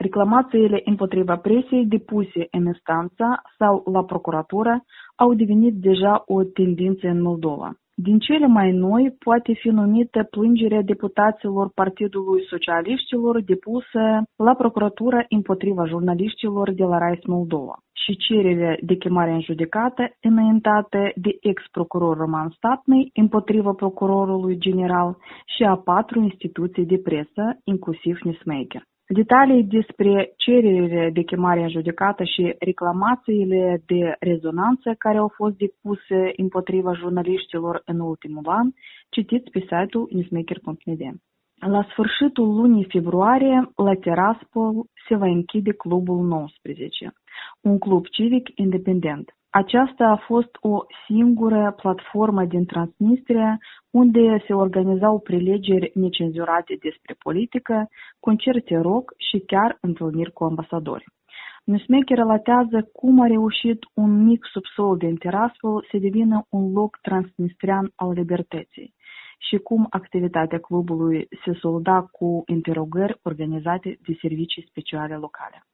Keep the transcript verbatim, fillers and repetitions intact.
Reclamațiile împotriva presiei depuse în instanță sau la procuratură au devenit deja o tendință în Moldova. Din cele mai noi poate fi numită plângerea deputaților Partidului Socialiștilor depusă la procuratură împotriva jurnaliștilor de la RAIS Moldova și cererea de chemare în judecată înaintată de ex-procuror Roman Statnăi împotriva procurorului general și a patru instituții de presă, inclusiv Newsmaker. Detalii despre cererile de chemare în judecată și reclamațiile de rezonanță care au fost depuse împotriva jurnaliștilor în ultimul an, citiți pe site-ul newsmaker punct n d. La sfârșitul lunii februarie, la Tiraspol se va închide Clubul nouăsprezece, un club civic independent. Aceasta a fost o singură platformă din Transnistria unde se organizau prelegeri necenzurate despre politică, concerte rock și chiar întâlniri cu ambasadori. Newsmaker relatează cum a reușit un mic subsol din Tiraspol să devină un loc transnistrian al libertății și cum activitatea clubului se solda cu interogări organizate de servicii speciale locale.